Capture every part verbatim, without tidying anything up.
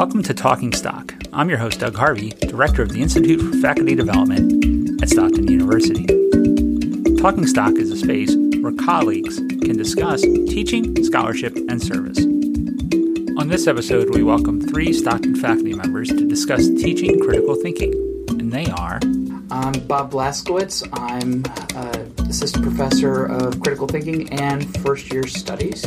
Welcome to Talking Stock. I'm your host, Doug Harvey, Director of the Institute for Faculty Development at Stockton University. Talking Stock is a space where colleagues can discuss teaching, scholarship, and service. On this episode, we welcome three Stockton faculty members to discuss teaching critical thinking, and they are... I'm Bob Blaskowitz. I'm uh, Assistant Professor of Critical Thinking and First Year Studies.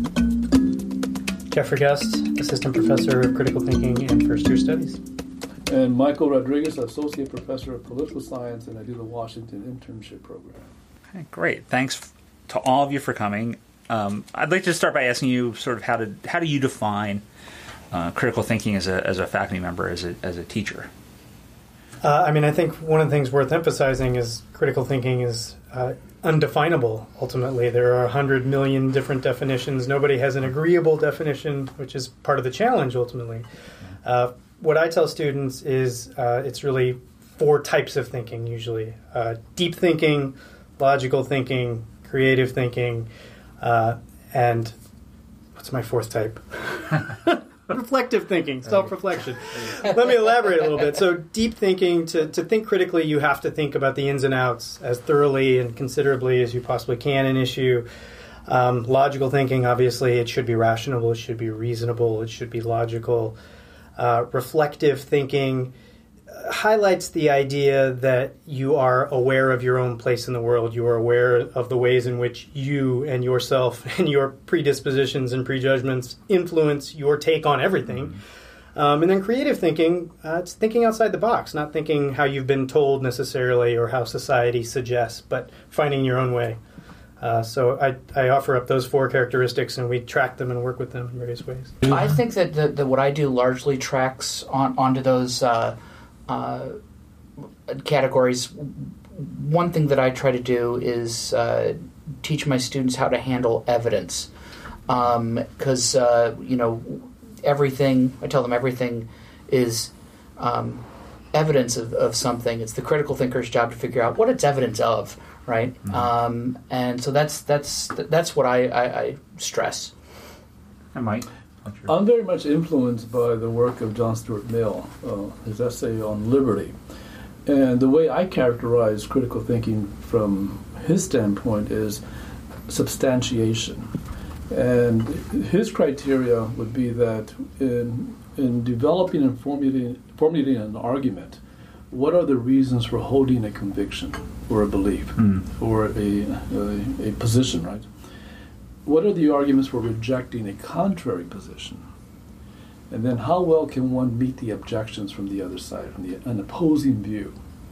Jeffrey Gust, Assistant Professor of Critical Thinking and First Year Studies. And Michael Rodriguez, Associate Professor of Political Science, and I do the Washington Internship Program. Okay, great. Thanks to all of you for coming. Um, I'd like to start by asking you sort of how to how do you define uh, critical thinking as a as a faculty member, as a as a teacher? Uh, I mean, I think one of the things worth emphasizing is critical thinking is uh, undefinable, ultimately. There are a hundred million different definitions. Nobody has an agreeable definition, which is part of the challenge, ultimately. Uh, what I tell students is uh, it's really four types of thinking, usually. Uh, deep thinking, logical thinking, creative thinking, uh, and what's my fourth type? Reflective thinking, self-reflection. Let me elaborate a little bit. So deep thinking, to, to think critically, you have to think about the ins and outs as thoroughly and considerably as you possibly can an issue. Um, logical thinking, obviously, it should be rational, it should be reasonable, it should be logical. Uh, reflective thinking highlights the idea that you are aware of your own place in the world. You are aware of the ways in which you and yourself and your predispositions and prejudgments influence your take on everything. Mm-hmm. Um, and then creative thinking, uh, it's thinking outside the box, not thinking how you've been told necessarily or how society suggests, but finding your own way. Uh, so I, I offer up those four characteristics, and we track them and work with them in various ways. I think that, the, that what I do largely tracks on onto those uh, uh, categories. One thing that I try to do is uh, teach my students how to handle evidence, because um, uh, you know everything. I tell them everything is um, evidence of, of something. It's the critical thinker's job to figure out what it's evidence of. Right, mm-hmm. um, and so that's that's that's what I, I, I stress. And Mike, I'm very much influenced by the work of John Stuart Mill, uh, his essay on liberty, and the way I characterize critical thinking from his standpoint is substantiation, and his criteria would be that in in developing and formulating formulating an argument, what are the reasons for holding a conviction or a belief mm. or a, a, a position, right? What are the arguments for rejecting a contrary position? And then how well can one meet the objections from the other side, from the, an opposing view?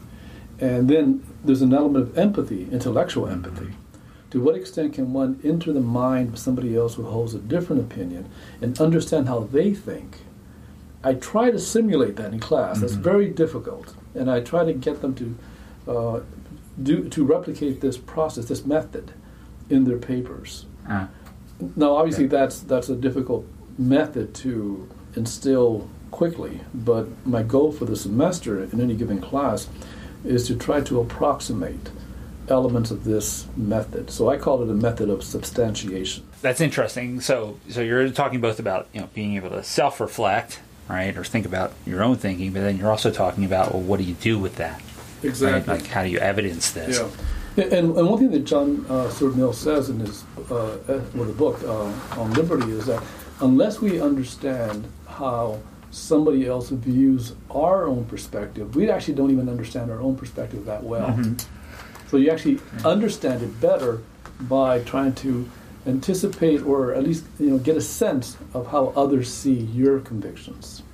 And then there's an element of empathy, intellectual empathy. Mm-hmm. To what extent can one enter the mind of somebody else who holds a different opinion and understand how they think? I try to simulate that in class. Mm-hmm. That's very difficult. And I try to get them to uh, do to replicate this process, this method, in their papers. Ah. Now, obviously, okay. that's that's a difficult method to instill quickly. But my goal for the semester in any given class is to try to approximate elements of this method. So I call it a method of substantiation. That's interesting. So, so you're talking both about you know being able to self-reflect, right, or think about your own thinking, but then you're also talking about, well, what do you do with that? Exactly. Right? Like, how do you evidence this? Yeah. And, and one thing that John uh, Stuart Mill says in his uh, well, the book uh, on liberty is that unless we understand how somebody else views our own perspective, we actually don't even understand our own perspective that well. Mm-hmm. So you actually mm-hmm. understand it better by trying to anticipate or at least you know get a sense of how others see your convictions.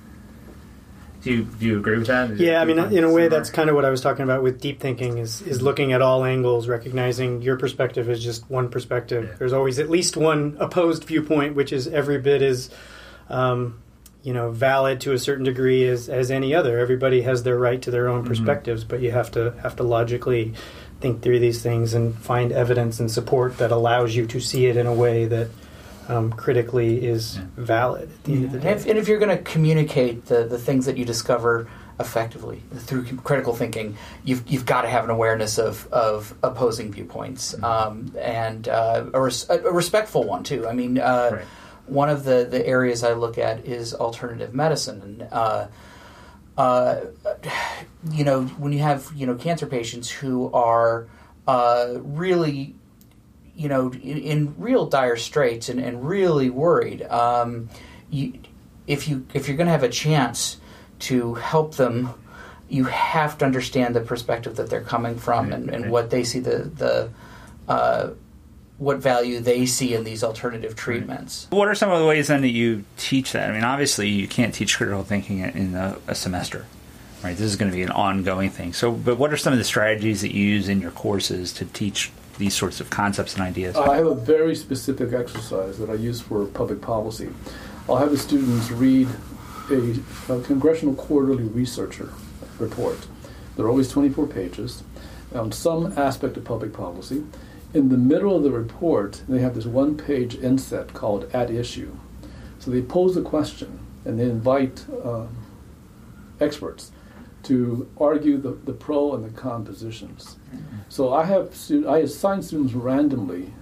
Do you, do you agree with that? Yeah, I mean, in a way, that's kind of what I was talking about with deep thinking is, is looking at all angles, recognizing your perspective is just one perspective. Yeah. There's always at least one opposed viewpoint, which is every bit as, um, you know, valid to a certain degree as, as any other. Everybody has their right to their own perspectives, mm-hmm. but you have to have to logically think through these things and find evidence and support that allows you to see it in a way that Um, critically is yeah. valid at the end of the day. And if, and if you're going to communicate the, the things that you discover effectively through critical thinking, you've you've got to have an awareness of, of opposing viewpoints, mm-hmm. um, and uh, a, res- a respectful one too. I mean, uh, right. one of the, the areas I look at is alternative medicine. And, uh, uh, you know, when you have, you know, cancer patients who are uh, really, you know, in, in real dire straits and, and really worried, um, you, if, you, if you're going to have a chance to help them, you have to understand the perspective that they're coming from and, and what they see the the uh, what value they see in these alternative treatments. What are some of the ways then that you teach that? I mean, obviously you can't teach critical thinking in a, a semester, right? This is going to be an ongoing thing. So, but what are some of the strategies that you use in your courses to teach these sorts of concepts and ideas? I have a very specific exercise that I use for public policy. I'll have the students read a, a Congressional Quarterly Researcher report. They're always twenty-four pages on some aspect of public policy. In the middle of the report, they have this one-page inset called At Issue. So they pose a question and they invite uh, experts to argue the, the pro and the con positions. Mm-hmm. So I have stu- I assign students randomly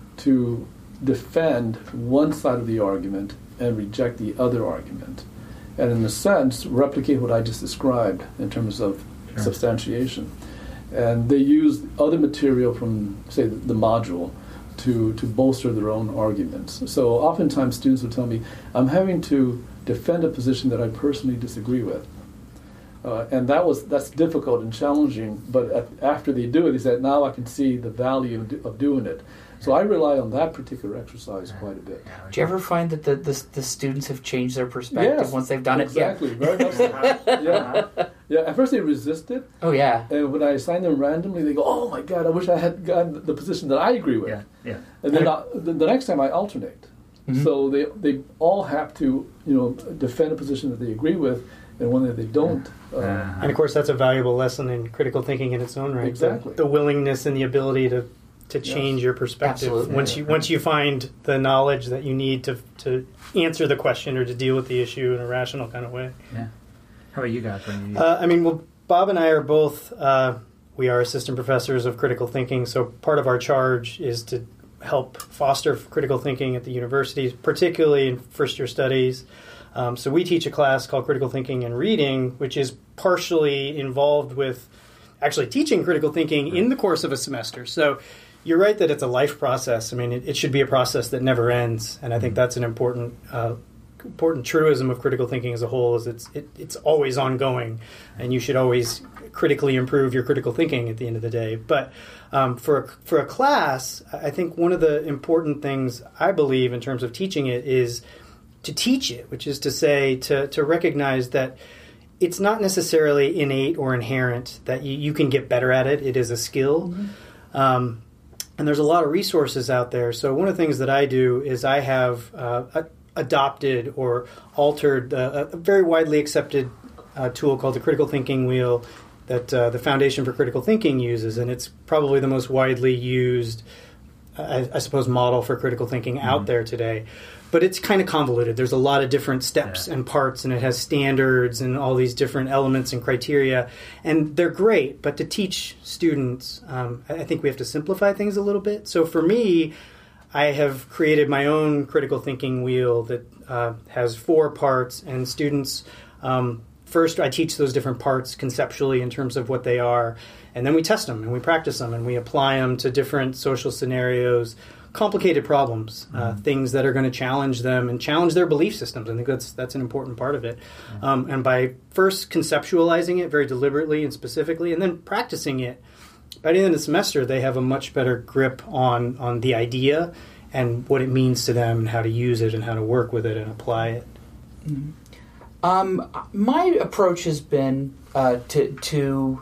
to defend one side of the argument and reject the other argument, and in a sense replicate what I just described in terms of sure. substantiation. And they use other material from, say, the, the module to, to bolster their own arguments. So oftentimes students will tell me, I'm having to defend a position that I personally disagree with. Uh, and that was that's difficult and challenging, but at, after they do it, they said, now I can see the value of, do, of doing it. So I rely on that particular exercise quite a bit. Do you ever find that the the, the students have changed their perspective yes, once they've done exactly, it? Yeah, exactly. Very much so. yeah. yeah, at first they resist it. Oh, yeah. And when I assign them randomly, they go, oh my God, I wish I had gotten the position that I agree with. Yeah, yeah. And then I, the, the next time I alternate. Mm-hmm. So they they all have to, you know, defend a position that they agree with, and one that they don't. Uh, uh-huh. And of course, that's a valuable lesson in critical thinking in its own right. Exactly. The, the willingness and the ability to to change yes. your perspective. Absolutely. Once yeah. you once you find the knowledge that you need to to answer the question or to deal with the issue in a rational kind of way. Yeah. How about you guys? When you... Uh, I mean, well, Bob and I are both. Uh, we are assistant professors of critical thinking, so part of our charge is to help foster critical thinking at the universities, particularly in first-year studies. Um, so we teach a class called Critical Thinking and Reading, which is partially involved with actually teaching critical thinking in the course of a semester. So you're right that it's a life process. I mean, it, it should be a process that never ends, and I think that's an important uh, important truism of critical thinking as a whole, is it's it, it's always ongoing, and you should always critically improve your critical thinking at the end of the day. But um, for a, for a class, I think one of the important things I believe in terms of teaching it is to teach it, which is to say to to recognize that it's not necessarily innate or inherent, that you, you can get better at it. It is a skill. Mm-hmm. Um, and there's a lot of resources out there. So one of the things that I do is I have uh, a, adopted or altered uh, a very widely accepted uh, tool called the Critical Thinking Wheel that uh, the Foundation for Critical Thinking uses. And it's probably the most widely used, uh, I, I suppose, model for critical thinking mm-hmm. out there today. But it's kind of convoluted. There's a lot of different steps yeah. and parts, and it has standards and all these different elements and criteria. And they're great, but to teach students, um, I think we have to simplify things a little bit. So for me, I have created my own critical thinking wheel that uh, has four parts, and students, um, first I teach those different parts conceptually in terms of what they are, and then we test them and we practice them and we apply them to different social scenarios, complicated problems, uh, mm-hmm. things that are going to challenge them and challenge their belief systems. I think that's that's an important part of it. Mm-hmm. Um, and by first conceptualizing it very deliberately and specifically, and then practicing it, by the end of the semester, they have a much better grip on, on the idea and what it means to them and how to use it and how to work with it and apply it. Mm-hmm. Um, my approach has been uh, to to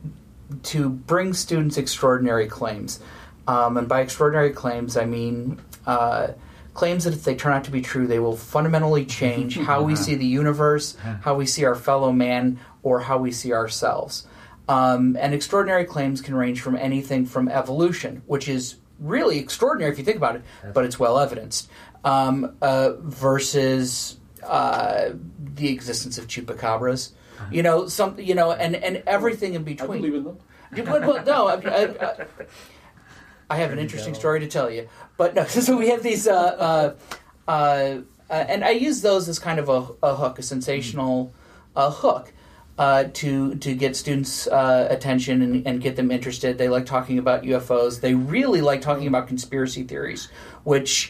to bring students extraordinary claims. Um, and by extraordinary claims, I mean uh, claims that if they turn out to be true, they will fundamentally change how we see the universe, how we see our fellow man, or how we see ourselves. Um, and extraordinary claims can range from anything from evolution, which is really extraordinary if you think about it, but it's well evidenced, um, uh, versus uh, the existence of chupacabras. You know, some, you know, and, and everything in between. I believe in them. But, but, no, I, I, I, I have an interesting story to tell you. But no, so we have these, uh, uh, uh, uh, and I use those as kind of a, a hook, a sensational uh, hook. Uh, to to get students' uh, attention and, and get them interested. They like talking about U F Os. They really like talking about conspiracy theories, which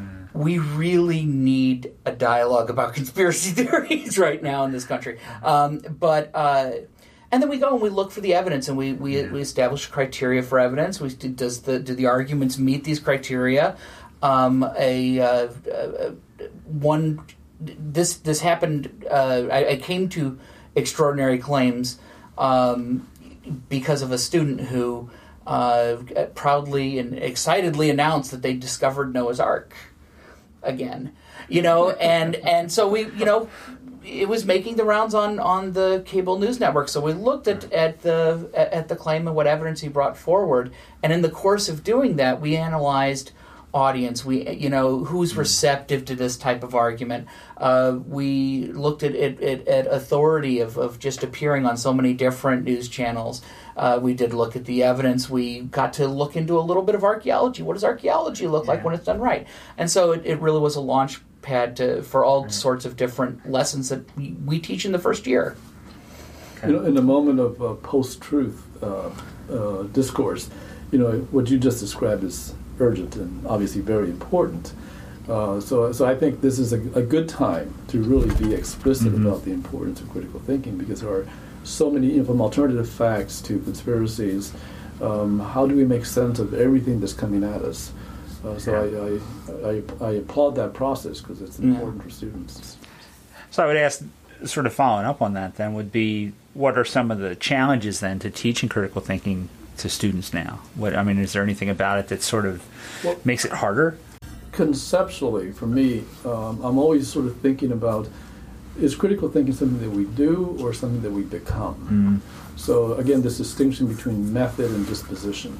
we really need a dialogue about conspiracy theories right now in this country. Um, but uh, and then we go and we look for the evidence, and we we, yeah. we establish criteria for evidence. We does the do the arguments meet these criteria? Um, a uh, uh, one this this happened. Uh, I, I came to Extraordinary Claims um, because of a student who uh, proudly and excitedly announced that they discovered Noah's Ark again, you know, and and so we, you know, it was making the rounds on, on the cable news network. So we looked at, at the at the claim and what evidence he brought forward, and in the course of doing that, we analyzed audience. We, you know, who's receptive to this type of argument. Uh, we looked at, at, at, at authority of, of just appearing on so many different news channels. Uh, we did look at the evidence. We got to look into a little bit of archaeology. What does archaeology look yeah. like when it's done right? And so it, it really was a launch pad to, for all right. sorts of different lessons that we, we teach in the first year. You know, in a moment of uh, post-truth uh, uh, discourse, you know, what you just described is urgent and obviously very important. Uh, so, so I think this is a, a good time to really be explicit mm-hmm. about the importance of critical thinking, because there are so many, you know, from alternative facts to conspiracies. Um, how do we make sense of everything that's coming at us? Uh, so yeah. I, I, I, I applaud that process because it's important yeah. for students. So I would ask, sort of following up on that, then, would be what are some of the challenges then to teaching critical thinking to students now? What I mean, is there anything about it that sort of well, makes it harder? Conceptually, for me, um, I'm always sort of thinking about, is critical thinking something that we do or something that we become? Mm. So again, this distinction between method and disposition.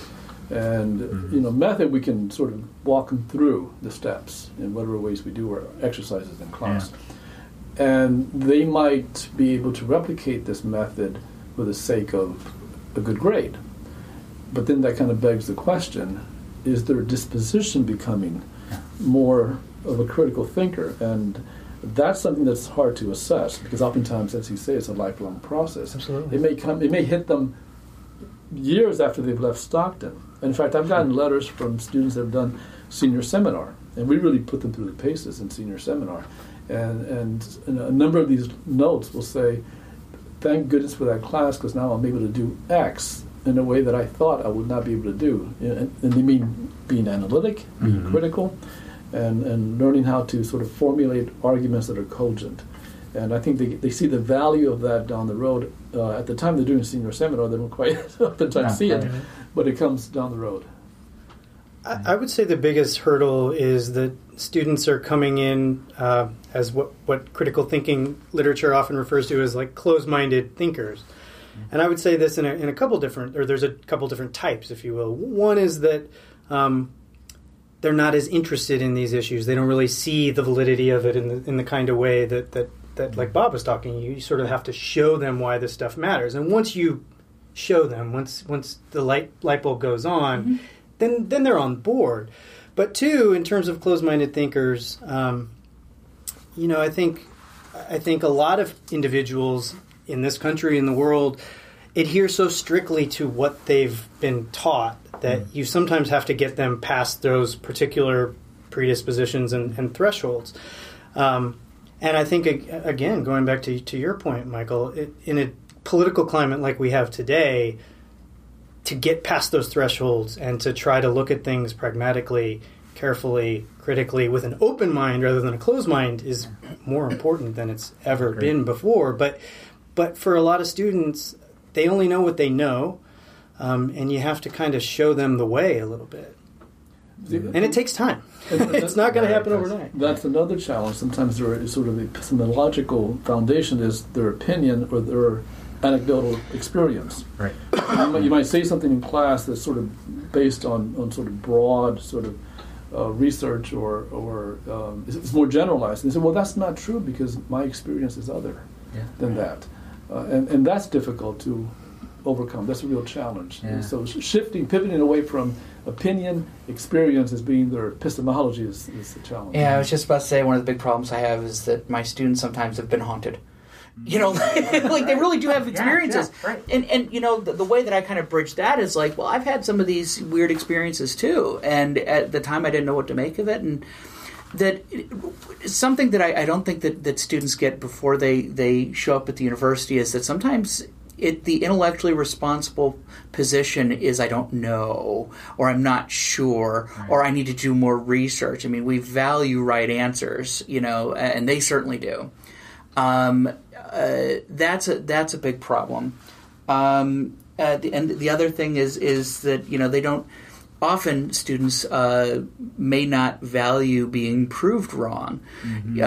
And mm. you know, method, we can sort of walk them through the steps in whatever ways we do our exercises in class. Yeah. And they might be able to replicate this method for the sake of a good grade. But then that kind of begs the question, is their disposition becoming more of a critical thinker? And that's something that's hard to assess, because oftentimes, as you say, it's a lifelong process. Absolutely. It may come, it may hit them years after they've left Stockton. And in fact, I've gotten letters from students that have done senior seminar, and we really put them through the paces in senior seminar. And, and a number of these notes will say, thank goodness for that class, because now I'm able to do X in a way that I thought I would not be able to do. And, and they mean being analytic, being mm-hmm. critical, and, and learning how to sort of formulate arguments that are cogent. And I think they, they see the value of that down the road. Uh, at the time they're doing senior seminar, they don't quite oftentimes no, see it, right. but it comes down the road. I, I would say the biggest hurdle is that students are coming in uh, as what, what critical thinking literature often refers to as like closed-minded thinkers. And I would say this in a, in a couple different, or there's a couple different types, if you will. One is that um, they're not as interested in these issues. They don't really see the validity of it in the, in the kind of way that, that, that, like Bob was talking, you sort of have to show them why this stuff matters. And once you show them, once once the light light bulb goes on, mm-hmm. then then they're on board. But two, in terms of closed-minded thinkers, um, you know, I think I think a lot of individuals in this country, in the world, adhere so strictly to what they've been taught that mm. you sometimes have to get them past those particular predispositions and, and thresholds. Um, and I think, again, going back to, to your point, Michael, it, in a political climate like we have today, to get past those thresholds and to try to look at things pragmatically, carefully, critically, with an open mind rather than a closed mind is more important than it's ever Great. been before. But But for a lot of students, they only know what they know, um, and you have to kind of show them the way a little bit. And it takes time. It's not going to happen overnight. That's another challenge. Sometimes there is sort of a seminalogical foundation is their opinion or their anecdotal experience. Right. You might, you might say something in class that's sort of based on, on sort of broad sort of uh, research or, or um, it's more generalized. And they say, well, that's not true because my experience is other yeah. than that. Uh, and, and that's difficult to overcome. That's a real challenge. Yeah. And so shifting, pivoting away from opinion, experience as being their epistemology is, is the challenge. Yeah, I was just about to say one of the big problems I have is that my students sometimes have been haunted. You know, like they really do have experiences. Yeah, yeah, right. And, and you know, the, the way that I kind of bridge that is like, well, I've had some of these weird experiences too. And at the time I didn't know what to make of it. And that something that I, I don't think that, that students get before they, they show up at the university is that sometimes it, the intellectually responsible position is I don't know, or I'm not sure, right. or I need to do more research. I mean, we value right answers, you know, and they certainly do. Um, uh, that's a that's a big problem. Um, uh, the, and the other thing is is that you know they don't. Often students uh, may not value being proved wrong mm-hmm.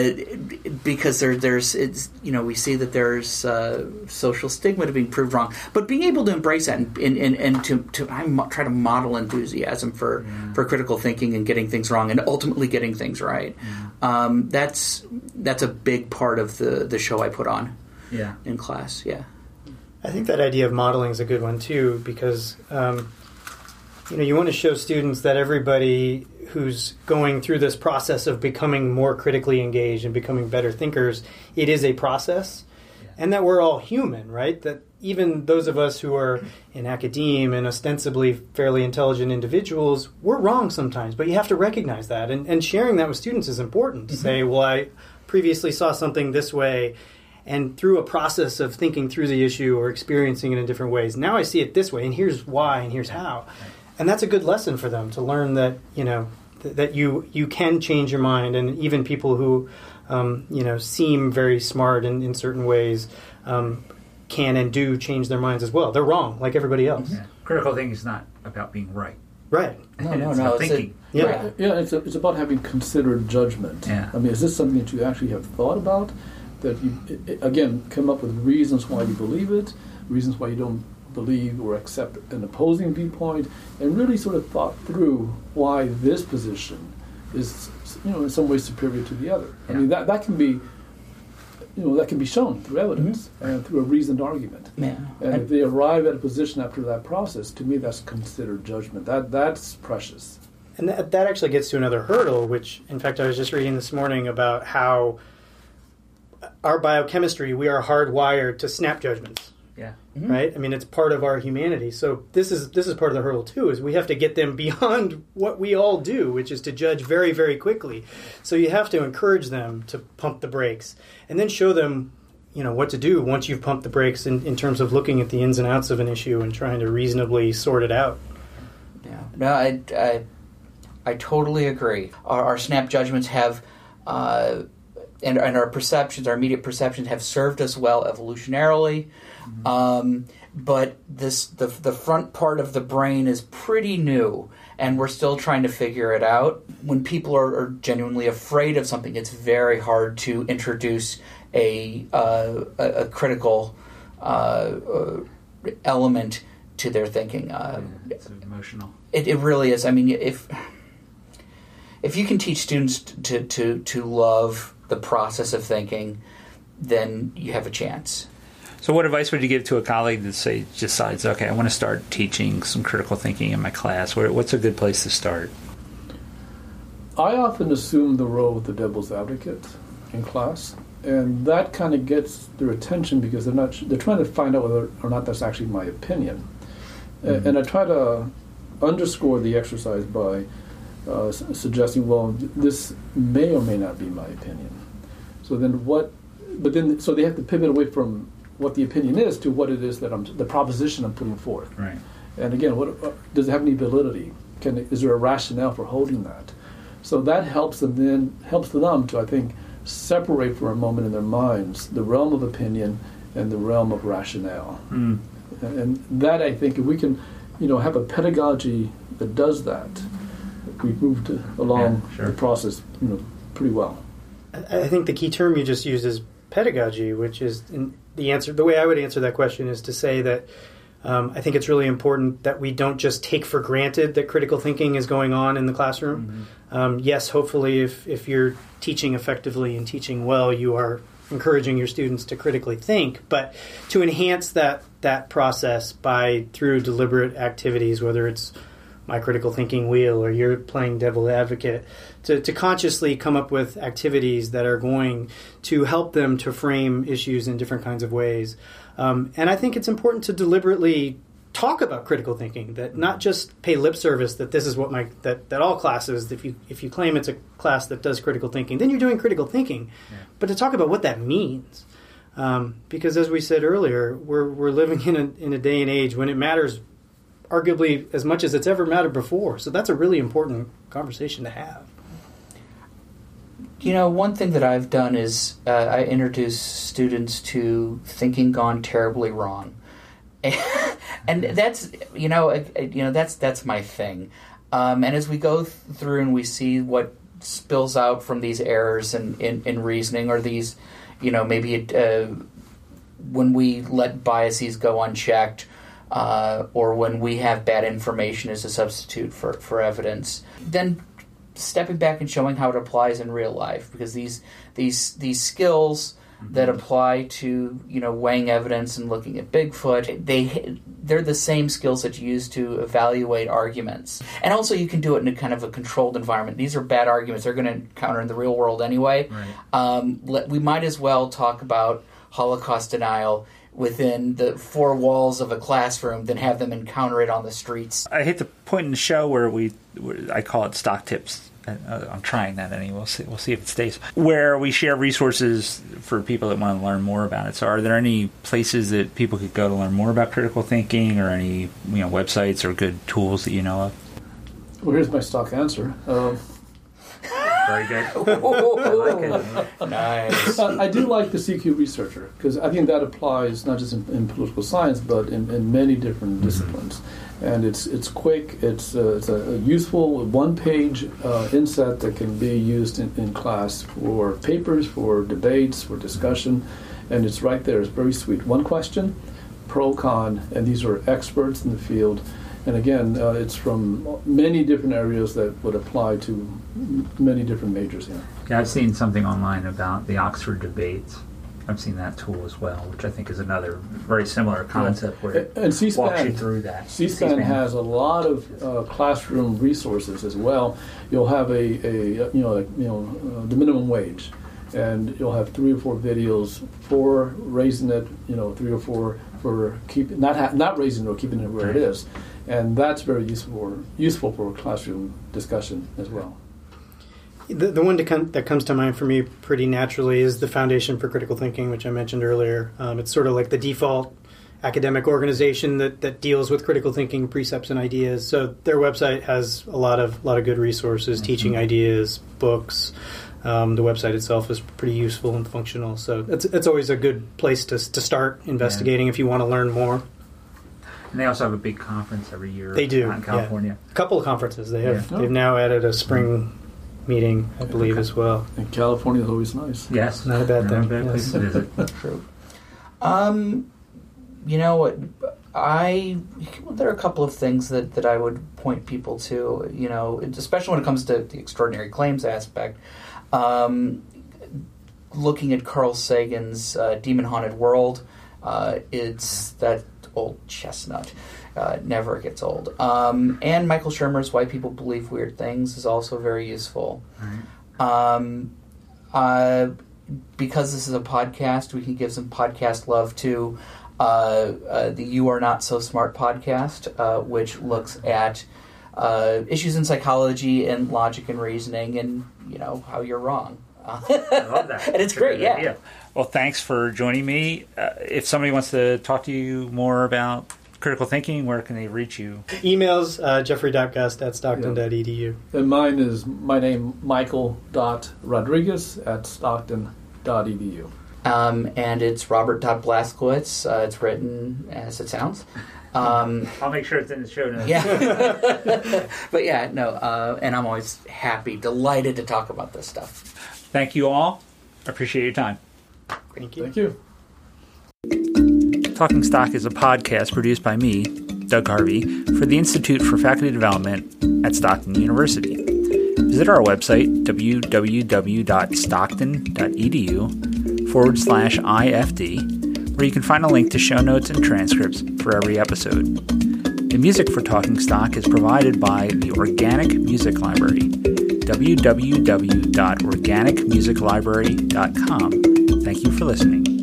uh, because there, there's it's you know we see that there's uh, social stigma to being proved wrong, but being able to embrace that and and, and, and to, to I mo- try to model enthusiasm for, yeah. for critical thinking and getting things wrong and ultimately getting things right. Yeah. Um, that's that's a big part of the, the show I put on yeah. in class. Yeah, I think that idea of modeling is a good one too because. Um, You know, you want to show students that everybody who's going through this process of becoming more critically engaged and becoming better thinkers, it is a process, yeah. and that we're all human, right? That even those of us who are in academe and ostensibly fairly intelligent individuals, we're wrong sometimes, but you have to recognize that. And, and sharing that with students is important to mm-hmm. say, well, I previously saw something this way, and through a process of thinking through the issue or experiencing it in different ways, now I see it this way, and here's why, and here's how. And that's a good lesson for them to learn that, you know, th- that you you can change your mind. And even people who, um, you know, seem very smart in, in certain ways um, can and do change their minds as well. They're wrong, like everybody else. Yeah. Critical thinking is not about being right. Right. No, no, it's no. about It's thinking. a, yeah. yeah. Yeah, it's, a, it's about having considered judgment. Yeah. I mean, is this something that you actually have thought about? That you, it, it, again, come up with reasons why you believe it, reasons why you don't believe or accept an opposing viewpoint, and really sort of thought through why this position is, you know, in some ways superior to the other. Yeah. I mean, that, that can be, you know, that can be shown through evidence mm-hmm. and through a reasoned argument. Yeah. And if they arrive at a position after that process, to me, that's considered judgment. That that's precious. And that, that actually gets to another hurdle, which, in fact, I was just reading this morning about how our biochemistry, we are hardwired to snap judgments. Yeah. Mm-hmm. Right? I mean, it's part of our humanity. So this is this is part of the hurdle, too, is we have to get them beyond what we all do, which is to judge very, very quickly. So you have to encourage them to pump the brakes and then show them, you know, what to do once you've pumped the brakes in, in terms of looking at the ins and outs of an issue and trying to reasonably sort it out. Yeah. No, I, I, I totally agree. Our, our snap judgments have... Uh, And, and our perceptions, our immediate perceptions, have served us well evolutionarily. Mm-hmm. Um, but this, the the front part of the brain is pretty new, and we're still trying to figure it out. When people are, are genuinely afraid of something, it's very hard to introduce a uh, a, a critical uh, uh, element to their thinking. Uh, yeah, it's emotional. It, it really is. I mean, if if you can teach students to to to love the process of thinking, then you have a chance. So what advice would you give to a colleague that say decides, okay, I want to start teaching some critical thinking in my class? What's a good place to start? I often assume the role of the devil's advocate in class, and that kind of gets their attention because they're not they're trying to find out whether or not that's actually my opinion. Mm-hmm. And I try to underscore the exercise by Uh, su- suggesting, well, this may or may not be my opinion. So then what, but then, so they have to pivot away from what the opinion is to what it is that I'm, the proposition I'm putting forth. Right. And again, what uh, does it have any validity? Can it, is there a rationale for holding that? So that helps them then, helps them to, I think, separate for a moment in their minds the realm of opinion and the realm of rationale. Mm. And, and that, I think, if we can, you know, have a pedagogy that does that, we've moved along yeah, sure. the process, you know, pretty well. I think the key term you just used is pedagogy, which is in the answer. The way I would answer that question is to say that um, I think it's really important that we don't just take for granted that critical thinking is going on in the classroom. Mm-hmm. Um, yes, hopefully, if if you're teaching effectively and teaching well, you are encouraging your students to critically think, but to enhance that that process by through deliberate activities, whether it's my critical thinking wheel or you're playing devil advocate, to, to consciously come up with activities that are going to help them to frame issues in different kinds of ways. Um, and I think it's important to deliberately talk about critical thinking, that not just pay lip service that this is what my that, that all classes, if you if you claim it's a class that does critical thinking, then you're doing critical thinking. Yeah. But to talk about what that means. Um, because as we said earlier, we're we're living in a in a day and age when it matters arguably as much as it's ever mattered before. So that's a really important conversation to have. You know, one thing that I've done is uh, I introduce students to thinking gone terribly wrong. And that's, you know, you know that's that's my thing. Um, and as we go th- through and we see what spills out from these errors in, in, in reasoning, or these, you know, maybe it, uh, when we let biases go unchecked, uh, or when we have bad information as a substitute for, for evidence, then stepping back and showing how it applies in real life, because these these these skills that apply to, you know, weighing evidence and looking at Bigfoot, they they're the same skills that you use to evaluate arguments. And also you can do it in a kind of a controlled environment. These are bad arguments. They're going to encounter in the real world anyway. Right. Um, let, we might as well talk about Holocaust denial within the four walls of a classroom than have them encounter it on the streets. I hit the point in the show where we, where I call it stock tips. I'm trying that anyway. We'll see, we'll see if it stays. Where we share resources for people that want to learn more about it. So are there any places that people could go to learn more about critical thinking, or any, you know, websites or good tools that you know of? Well, here's my stock answer. Um, Very good. I like it. Nice. I do like the C Q Researcher, because I think that applies not just in, in political science, but in, in many different mm-hmm. disciplines. And it's it's quick, it's, uh, it's a useful one-page uh, inset that can be used in, in class for papers, for debates, for discussion, and it's right there. It's very sweet. One question, pro, con, and these are experts in the field. And again, uh, it's from many different areas that would apply to m- many different majors here. Yeah, I've seen something online about the Oxford debates. I've seen that tool as well, which I think is another very similar concept yeah. where it and C-SPAN, walks you through that. C-SPAN, C-SPAN has a lot of uh, classroom resources as well. You'll have a, a you know like, you know uh, the minimum wage, and you'll have three or four videos for raising it. You know, three or four for keep not ha- not raising it or keeping it where right. it is, and that's very useful for, useful for classroom discussion as well. The, the one to come, that comes to mind for me pretty naturally is the Foundation for Critical Thinking, which I mentioned earlier. Um, it's sort of like the default academic organization that, that deals with critical thinking precepts and ideas. So their website has a lot of lot of good resources, mm-hmm. teaching ideas, books. Um, the website itself is pretty useful and functional. So it's it's always a good place to to start investigating yeah. if you want to learn more. And they also have a big conference every year. They do in California. Yeah. A couple of conferences. They have. Yeah. They've now added a spring meeting, I believe, okay. as well. And California is always nice. Yes. Not a bad thing. Not a bad place to visit. True. Um, you know what? I well, there are a couple of things that, that I would point people to, you know, especially when it comes to the extraordinary claims aspect. Um, looking at Carl Sagan's uh, Demon Haunted World, uh, it's that old chestnut. Uh, never gets old. Um, and Michael Shermer's Why People Believe Weird Things is also very useful. Right. Um, uh, because this is a podcast, we can give some podcast love to uh, uh, the You Are Not So Smart podcast, uh, which looks at uh, issues in psychology and logic and reasoning and, you know, how you're wrong. I love that. And it's That's great, yeah. Idea. Well, thanks for joining me. Uh, if somebody wants to talk to you more about critical thinking, where can they reach you? Emails, uh, jeffrey dot gust at stockton dot e d u. Yeah. And mine is my name, michael dot rodriguez at stockton dot e d u. Um, and it's robert dot blaskowitz. Uh, it's written as it sounds. Um, I'll make sure it's in the show notes. Yeah. But yeah, no, uh, and I'm always happy, delighted to talk about this stuff. Thank you all. I appreciate your time. Thank you. Thank you. Talking Stock is a podcast produced by me, Doug Harvey, for the Institute for Faculty Development at Stockton University. Visit our website, w w w dot stockton dot e d u, forward slash IFD, where you can find a link to show notes and transcripts for every episode. The music for Talking Stock is provided by the Organic Music Library, w w w dot organic music library dot com. Thank you for listening.